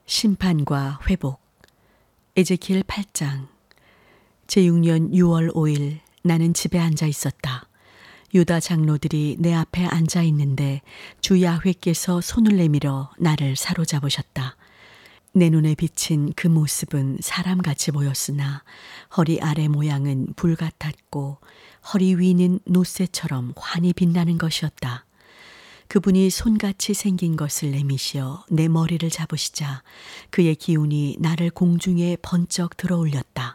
심판과 회복. 에제키엘 8장. 제6년 6월 5일 나는 집에 앉아 있었다. 유다 장로들이 내 앞에 앉아 있는데 주 야훼께서 손을 내밀어 나를 사로잡으셨다. 내 눈에 비친 그 모습은 사람같이 보였으나 허리 아래 모양은 불 같았고 허리 위는 노쇠처럼 환히 빛나는 것이었다. 그분이 손같이 생긴 것을 내미시어 내 머리를 잡으시자 그의 기운이 나를 공중에 번쩍 들어올렸다.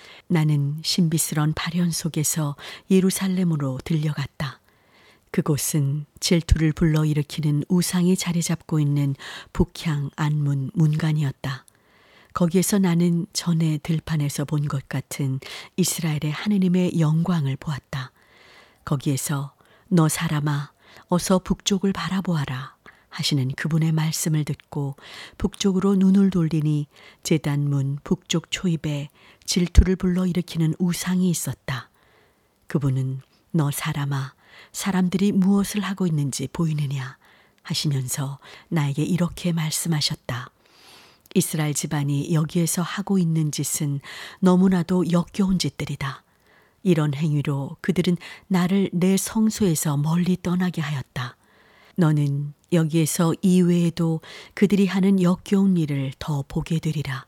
나는 신비스런 발현 속에서 예루살렘으로 들려갔다. 그곳은 질투를 불러일으키는 우상이 자리 잡고 있는 북향 안문 문간이었다. 거기에서 나는 전에 들판에서 본 것 같은 이스라엘의 하느님의 영광을 보았다. 거기에서 너 사람아 어서 북쪽을 바라보아라 하시는 그분의 말씀을 듣고 북쪽으로 눈을 돌리니 제단문 북쪽 초입에 질투를 불러일으키는 우상이 있었다. 그분은 너 사람아 사람들이 무엇을 하고 있는지 보이느냐 하시면서 나에게 이렇게 말씀하셨다. 이스라엘 집안이 여기에서 하고 있는 짓은 너무나도 역겨운 짓들이다. 이런 행위로 그들은 나를 내 성소에서 멀리 떠나게 하였다. 너는 여기에서 이외에도 그들이 하는 역겨운 일을 더 보게 되리라.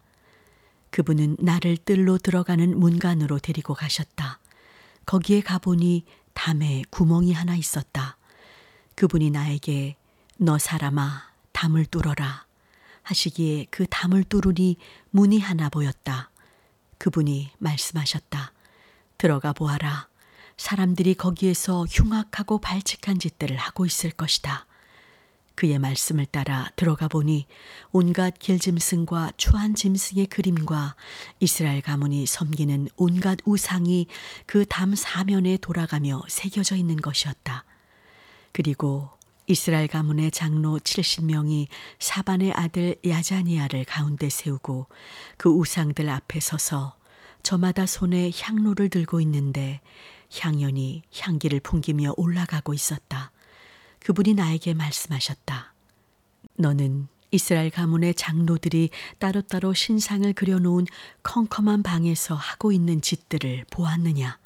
그분은 나를 뜰로 들어가는 문간으로 데리고 가셨다. 거기에 가보니 담에 구멍이 하나 있었다. 그분이 나에게 너 사람아 담을 뚫어라 하시기에 그 담을 뚫으니 문이 하나 보였다. 그분이 말씀하셨다. 들어가 보아라. 사람들이 거기에서 흉악하고 발칙한 짓들을 하고 있을 것이다. 그의 말씀을 따라 들어가 보니 온갖 길짐승과 추한 짐승의 그림과 이스라엘 가문이 섬기는 온갖 우상이 그 담 사면에 돌아가며 새겨져 있는 것이었다. 그리고 이스라엘 가문의 장로 70명이 사반의 아들 야자니아를 가운데 세우고 그 우상들 앞에 서서 저마다 손에 향로를 들고 있는데 향연이 향기를 풍기며 올라가고 있었다. 그분이 나에게 말씀하셨다. 너는 이스라엘 가문의 장로들이 따로따로 신상을 그려놓은 컴컴한 방에서 하고 있는 짓들을 보았느냐?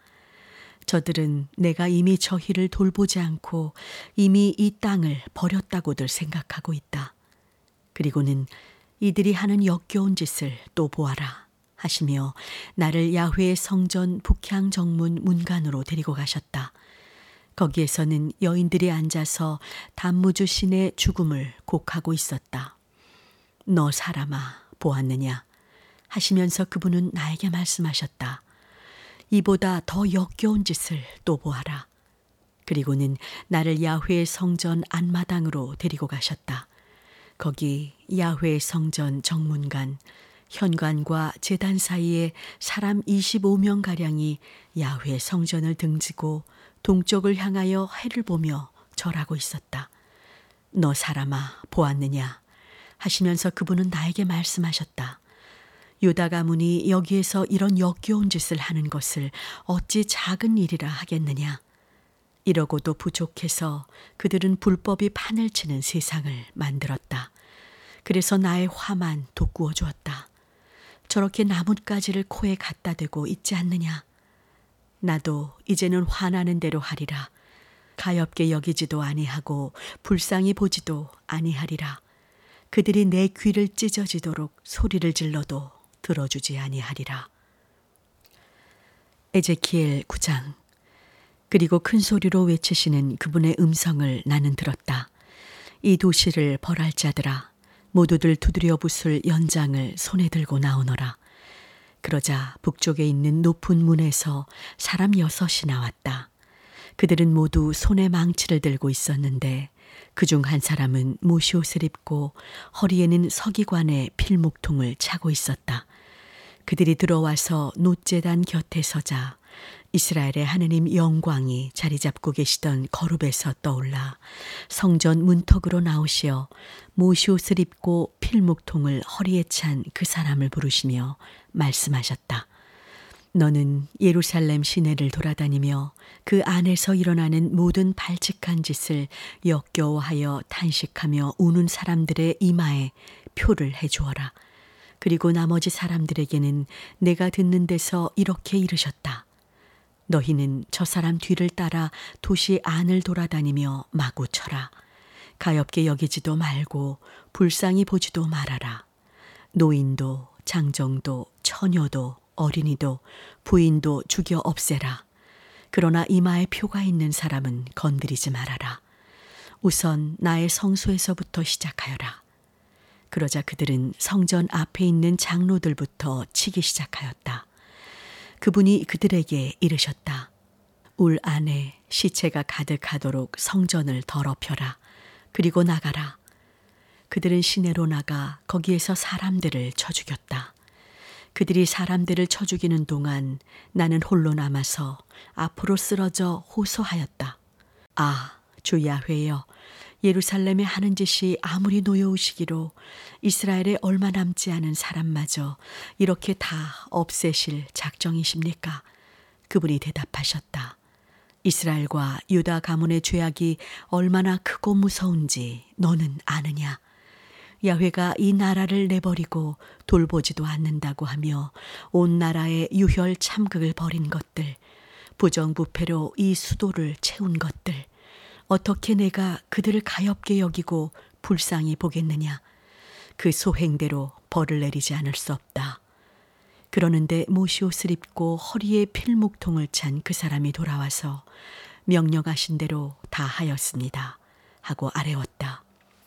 저들은 내가 이미 저희를 돌보지 않고 이미 이 땅을 버렸다고들 생각하고 있다. 그리고는 이들이 하는 역겨운 짓을 또 보아라 하시며 나를 야훼의 성전 북향 정문 문간으로 데리고 가셨다. 거기에서는 여인들이 앉아서 단무주 신의 죽음을 곡하고 있었다. 너 사람아 보았느냐 하시면서 그분은 나에게 말씀하셨다. 이보다 더 역겨운 짓을 또 보아라. 그리고는 나를 야훼의 성전 안마당으로 데리고 가셨다. 거기 야훼의 성전 정문간 현관과 제단 사이에 사람 25명가량이 야훼 성전을 등지고 동쪽을 향하여 해를 보며 절하고 있었다. 너 사람아 보았느냐 하시면서 그분은 나에게 말씀하셨다. 유다 가문이 여기에서 이런 역겨운 짓을 하는 것을 어찌 작은 일이라 하겠느냐. 이러고도 부족해서 그들은 불법이 판을 치는 세상을 만들었다. 그래서 나의 화만 돋구어 주었다. 저렇게 나뭇가지를 코에 갖다 대고 있지 않느냐. 나도 이제는 화나는 대로 하리라. 가엾게 여기지도 아니하고 불쌍히 보지도 아니하리라. 그들이 내 귀를 찢어지도록 소리를 질러도 들어주지 아니하리라. 에제키엘 9장. 그리고 큰 소리로 외치시는 그분의 음성을 나는 들었다. 이 도시를 벌할 자들아 모두들 두드려 부술 연장을 손에 들고 나오너라. 그러자 북쪽에 있는 높은 문에서 사람 6이 나왔다. 그들은 모두 손에 망치를 들고 있었는데 그중 한 사람은 모시옷을 입고 허리에는 서기관의 필목통을 차고 있었다. 그들이 들어와서 놋제단 곁에 서자 이스라엘의 하느님 영광이 자리 잡고 계시던 거룹에서 떠올라 성전 문턱으로 나오시어 모시옷을 입고 필목통을 허리에 찬 그 사람을 부르시며 말씀하셨다. 너는 예루살렘 시내를 돌아다니며 그 안에서 일어나는 모든 발칙한 짓을 역겨워하여 탄식하며 우는 사람들의 이마에 표를 해주어라. 그리고 나머지 사람들에게는 내가 듣는 데서 이렇게 이르셨다. 너희는 저 사람 뒤를 따라 도시 안을 돌아다니며 마구 쳐라. 가엾게 여기지도 말고 불쌍히 보지도 말아라. 노인도 장정도 처녀도 어린이도 부인도 죽여 없애라. 그러나 이마에 표가 있는 사람은 건드리지 말아라. 우선 나의 성소에서부터 시작하여라. 그러자 그들은 성전 앞에 있는 장로들부터 치기 시작하였다. 그분이 그들에게 이르셨다. 울 안에 시체가 가득하도록 성전을 더럽혀라. 그리고 나가라. 그들은 시내로 나가 거기에서 사람들을 쳐 죽였다. 그들이 사람들을 쳐 죽이는 동안 나는 홀로 남아서 앞으로 쓰러져 호소하였다. 아, 주 야훼여, 예루살렘에 하는 짓이 아무리 노여우시기로 이스라엘에 얼마 남지 않은 사람마저 이렇게 다 없애실 작정이십니까? 그분이 대답하셨다. 이스라엘과 유다 가문의 죄악이 얼마나 크고 무서운지 너는 아느냐? 야훼가 이 나라를 내버리고 돌보지도 않는다고 하며 온 나라에 유혈 참극을 벌인 것들, 부정부패로 이 수도를 채운 것들, 어떻게 내가 그들을 가엾게 여기고 불쌍히 보겠느냐? 그 소행대로 벌을 내리지 않을 수 없다. 그러는데 모시옷을 입고 허리에 필목통을 찬 그 사람이 돌아와서 명령하신 대로 다 하였습니다. 하고 아뢰었다.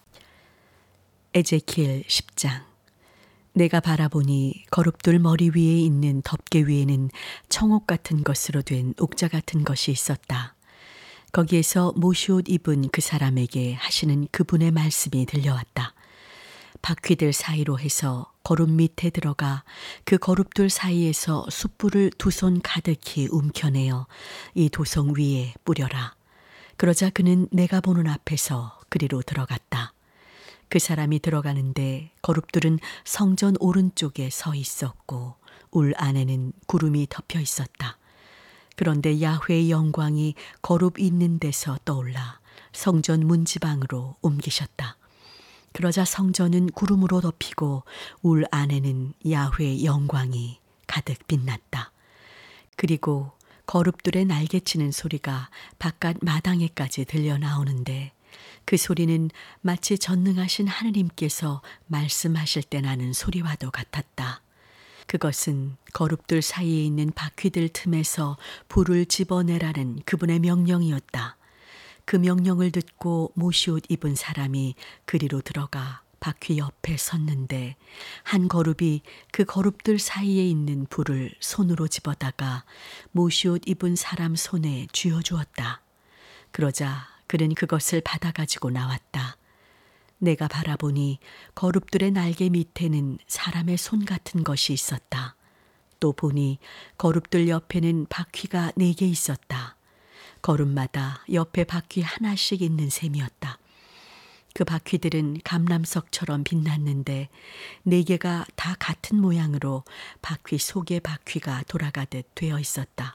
에제키엘 10장. 내가 바라보니 거룹들 머리 위에 있는 덮개 위에는 청옥 같은 것으로 된 옥자 같은 것이 있었다. 거기에서 모시옷 입은 그 사람에게 하시는 그분의 말씀이 들려왔다. 바퀴들 사이로 해서 거룹 밑에 들어가 그 거룹들 사이에서 숯불을 두 손 가득히 움켜내어 이 도성 위에 뿌려라. 그러자 그는 내가 보는 앞에서 그리로 들어갔다. 그 사람이 들어가는데 거룹들은 성전 오른쪽에 서 있었고 울 안에는 구름이 덮여 있었다. 그런데 야훼의 영광이 거룹 있는 데서 떠올라 성전 문지방으로 옮기셨다. 그러자 성전은 구름으로 덮이고 울 안에는 야훼의 영광이 가득 빛났다. 그리고 거룹들의 날개치는 소리가 바깥 마당에까지 들려 나오는데 그 소리는 마치 전능하신 하느님께서 말씀하실 때 나는 소리와도 같았다. 그것은 거룹들 사이에 있는 바퀴들 틈에서 불을 집어내라는 그분의 명령이었다. 그 명령을 듣고 모시옷 입은 사람이 그리로 들어가 바퀴 옆에 섰는데 한 거룹이 그 거룹들 사이에 있는 불을 손으로 집어다가 모시옷 입은 사람 손에 쥐어주었다. 그러자 그는 그것을 받아가지고 나왔다. 내가 바라보니 거룹들의 날개 밑에는 사람의 손 같은 것이 있었다. 또 보니 거룹들 옆에는 바퀴가 4개 있었다. 거룹마다 옆에 바퀴 하나씩 있는 셈이었다. 그 바퀴들은 감람석처럼 빛났는데 4개가 다 같은 모양으로 바퀴 속에 바퀴가 돌아가듯 되어 있었다.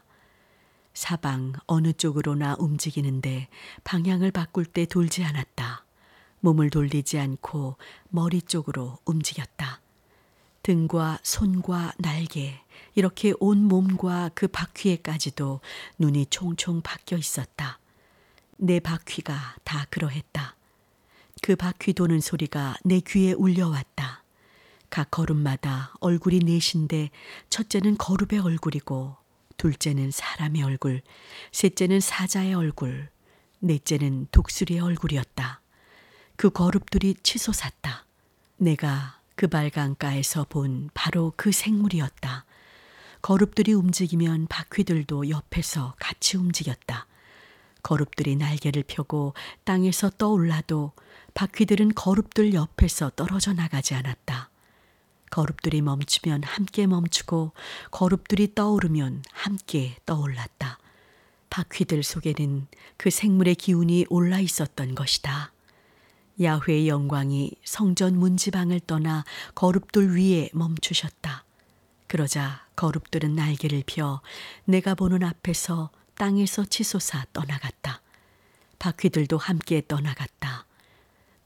사방 어느 쪽으로나 움직이는데 방향을 바꿀 때 돌지 않았다. 몸을 돌리지 않고 머리 쪽으로 움직였다. 등과 손과 날개, 이렇게 온 몸과 그 바퀴에까지도 눈이 총총 박혀 있었다. 내 바퀴가 다 그러했다. 그 바퀴 도는 소리가 내 귀에 울려왔다. 각 걸음마다 얼굴이 넷인데 첫째는 거룹의 얼굴이고 둘째는 사람의 얼굴, 셋째는 사자의 얼굴, 넷째는 독수리의 얼굴이었다. 그 거룹들이 치솟았다. 내가 그 발강가에서 본 바로 그 생물이었다. 거룹들이 움직이면 바퀴들도 옆에서 같이 움직였다. 거룹들이 날개를 펴고 땅에서 떠올라도 바퀴들은 거룹들 옆에서 떨어져 나가지 않았다. 거룹들이 멈추면 함께 멈추고 거룹들이 떠오르면 함께 떠올랐다. 바퀴들 속에는 그 생물의 기운이 올라 있었던 것이다. 야훼의 영광이 성전 문지방을 떠나 거룹들 위에 멈추셨다. 그러자 거룹들은 날개를 펴 내가 보는 앞에서 땅에서 치솟아 떠나갔다. 바퀴들도 함께 떠나갔다.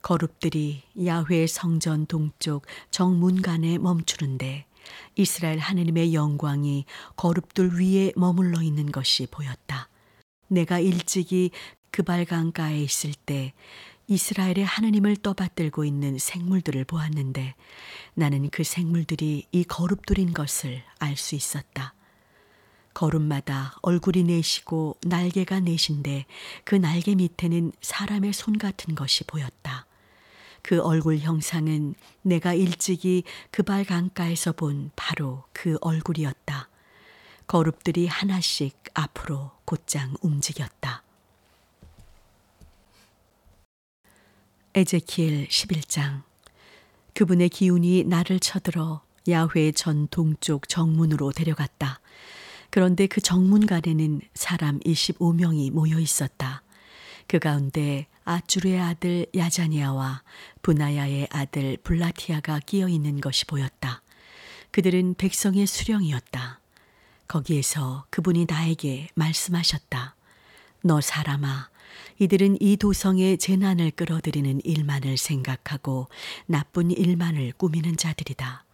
거룹들이 야훼의 성전 동쪽 정문간에 멈추는데 이스라엘 하느님의 영광이 거룹들 위에 머물러 있는 것이 보였다. 내가 일찍이 그발 강가에 있을 때 이스라엘의 하느님을 떠받들고 있는 생물들을 보았는데 나는 그 생물들이 이 거룹들인 것을 알 수 있었다. 거룹마다 얼굴이 내시고 날개가 내신데 그 날개 밑에는 사람의 손 같은 것이 보였다. 그 얼굴 형상은 내가 일찍이 그발 강가에서 본 바로 그 얼굴이었다. 거룹들이 하나씩 앞으로 곧장 움직였다. 에제키엘 11장. 그분의 기운이 나를 쳐들어 야훼의 전 동쪽 정문으로 데려갔다. 그런데 그 정문간에는 사람 25명이 모여 있었다. 그 가운데 아주르의 아들 야자니아와 분하야의 아들 블라티아가 끼어 있는 것이 보였다. 그들은 백성의 수령이었다. 거기에서 그분이 나에게 말씀하셨다. 너 사람아, 이들은 이 도성에 재난을 끌어들이는 일만을 생각하고 나쁜 일만을 꾸미는 자들이다.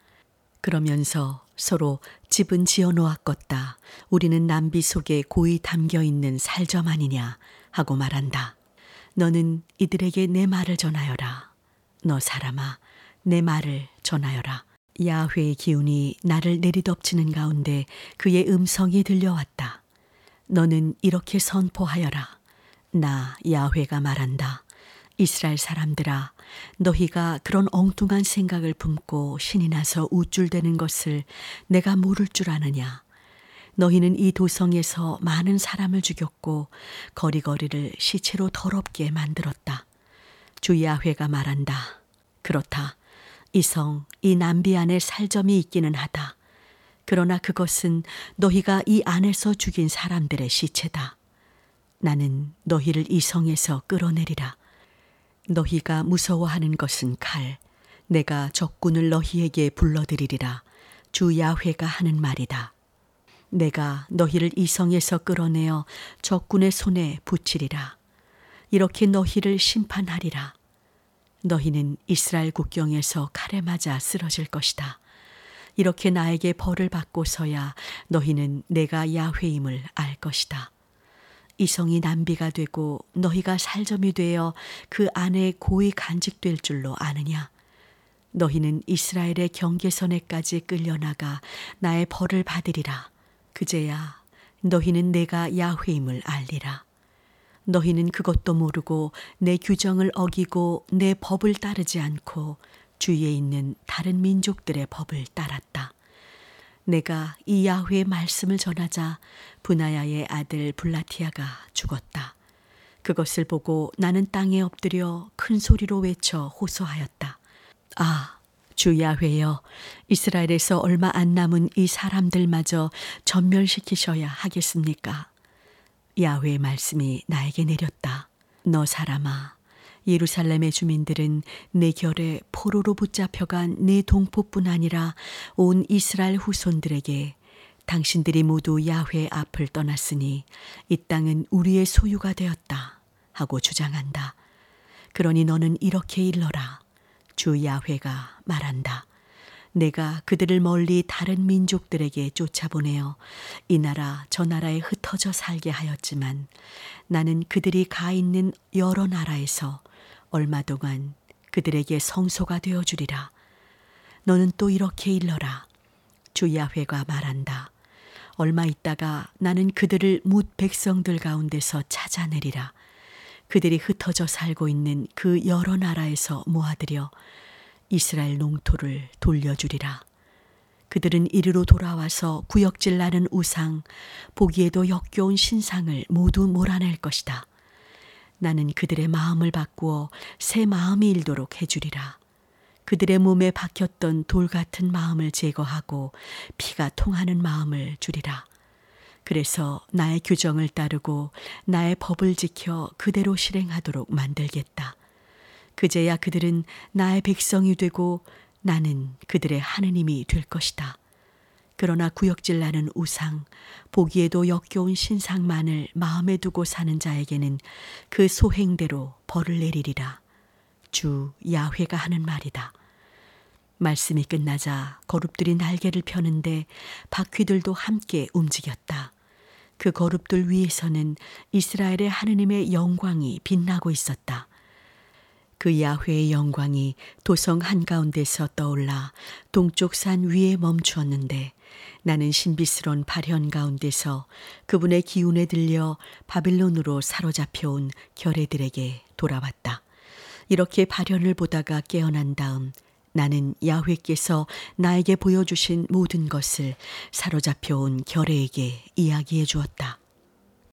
그러면서 서로 집은 지어놓았겠다. 우리는 남비 속에 고이 담겨있는 살점 아니냐 하고 말한다. 너는 이들에게 내 말을 전하여라. 너 사람아, 내 말을 전하여라. 야훼의 기운이 나를 내리덮치는 가운데 그의 음성이 들려왔다. 너는 이렇게 선포하여라. 나 야훼가 말한다. 이스라엘 사람들아, 너희가 그런 엉뚱한 생각을 품고 신이 나서 우쭐대는 것을 내가 모를 줄 아느냐. 너희는 이 도성에서 많은 사람을 죽였고 거리거리를 시체로 더럽게 만들었다. 주 야훼가 말한다. 그렇다. 이 성, 이 남비 안에 살점이 있기는 하다. 그러나 그것은 너희가 이 안에서 죽인 사람들의 시체다. 나는 너희를 이 성에서 끌어내리라. 너희가 무서워하는 것은 칼. 내가 적군을 너희에게 불러들이리라. 주 야훼가 하는 말이다. 내가 너희를 이 성에서 끌어내어 적군의 손에 붙이리라. 이렇게 너희를 심판하리라. 너희는 이스라엘 국경에서 칼에 맞아 쓰러질 것이다. 이렇게 나에게 벌을 받고서야 너희는 내가 야훼임을 알 것이다. 이 성이 남비가 되고 너희가 살점이 되어 그 안에 고이 간직될 줄로 아느냐. 너희는 이스라엘의 경계선에까지 끌려나가 나의 벌을 받으리라. 그제야 너희는 내가 야훼임을 알리라. 너희는 그것도 모르고 내 규정을 어기고 내 법을 따르지 않고 주위에 있는 다른 민족들의 법을 따랐다. 내가 이 야훼의 말씀을 전하자 분하야의 아들 블라티아가 죽었다. 그것을 보고 나는 땅에 엎드려 큰 소리로 외쳐 호소하였다. 아, 주 야훼여, 이스라엘에서 얼마 안 남은 이 사람들마저 전멸시키셔야 하겠습니까? 야훼의 말씀이 나에게 내렸다. 너 사람아, 예루살렘의 주민들은 내 결에 포로로 붙잡혀간 내 동포뿐 아니라 온 이스라엘 후손들에게 당신들이 모두 야훼 앞을 떠났으니 이 땅은 우리의 소유가 되었다 하고 주장한다. 그러니 너는 이렇게 일러라. 주 야훼가 말한다. 내가 그들을 멀리 다른 민족들에게 쫓아보내어 이 나라 저 나라에 흩어져 살게 하였지만 나는 그들이 가 있는 여러 나라에서 얼마 동안 그들에게 성소가 되어주리라. 너는 또 이렇게 일러라. 주 야훼가 말한다. 얼마 있다가 나는 그들을 뭇 백성들 가운데서 찾아내리라. 그들이 흩어져 살고 있는 그 여러 나라에서 모아들여 이스라엘 농토를 돌려주리라. 그들은 이리로 돌아와서 구역질 나는 우상, 보기에도 역겨운 신상을 모두 몰아낼 것이다. 나는 그들의 마음을 바꾸어 새 마음이 일도록 해주리라. 그들의 몸에 박혔던 돌 같은 마음을 제거하고 피가 통하는 마음을 주리라. 그래서 나의 규정을 따르고 나의 법을 지켜 그대로 실행하도록 만들겠다. 그제야 그들은 나의 백성이 되고 나는 그들의 하느님이 될 것이다. 그러나 구역질 나는 우상, 보기에도 역겨운 신상만을 마음에 두고 사는 자에게는 그 소행대로 벌을 내리리라. 주 야훼가 하는 말이다. 말씀이 끝나자 거룹들이 날개를 펴는데 바퀴들도 함께 움직였다. 그 거룹들 위에서는 이스라엘의 하느님의 영광이 빛나고 있었다. 그 야훼의 영광이 도성 한가운데서 떠올라 동쪽 산 위에 멈추었는데 나는 신비스러운 발현 가운데서 그분의 기운에 들려 바빌론으로 사로잡혀온 결애들에게 돌아왔다. 이렇게 발현을 보다가 깨어난 다음 나는 야훼께서 나에게 보여주신 모든 것을 사로잡혀온 결애에게 이야기해 주었다.